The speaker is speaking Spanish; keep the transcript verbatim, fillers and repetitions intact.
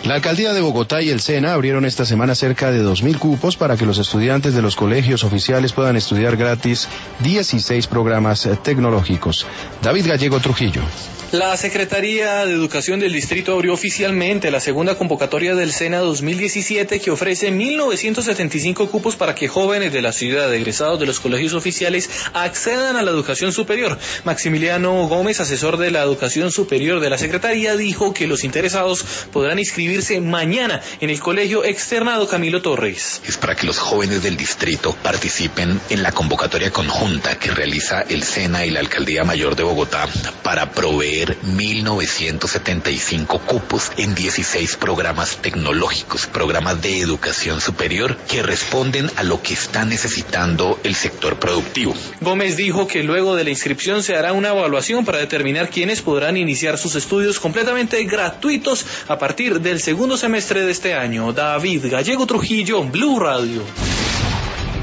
La Alcaldía de Bogotá y el SENA abrieron esta semana cerca de dos mil cupos para que los estudiantes de los colegios oficiales puedan estudiar gratis dieciséis programas tecnológicos. David Gallego Trujillo. La Secretaría de Educación del Distrito abrió oficialmente la segunda convocatoria del SENA dos mil diecisiete, que ofrece mil novecientos setenta y cinco cupos para que jóvenes de la ciudad, egresados de los colegios oficiales, accedan a la educación superior. Maximiliano Gómez, asesor de la educación superior de la Secretaría, dijo que los interesados podrán inscribirse mañana en el colegio externado Camilo Torres. Es para que los jóvenes del distrito participen en la convocatoria conjunta que realiza el SENA y la Alcaldía Mayor de Bogotá para proveer mil novecientos setenta y cinco cupos en dieciséis programas tecnológicos, programas de educación superior que responden a lo que está necesitando el sector productivo. Gómez dijo que luego de la inscripción se hará una evaluación para determinar quiénes podrán iniciar sus estudios completamente gratuitos a partir del segundo semestre de este año. David Gallego Trujillo, Blue Radio.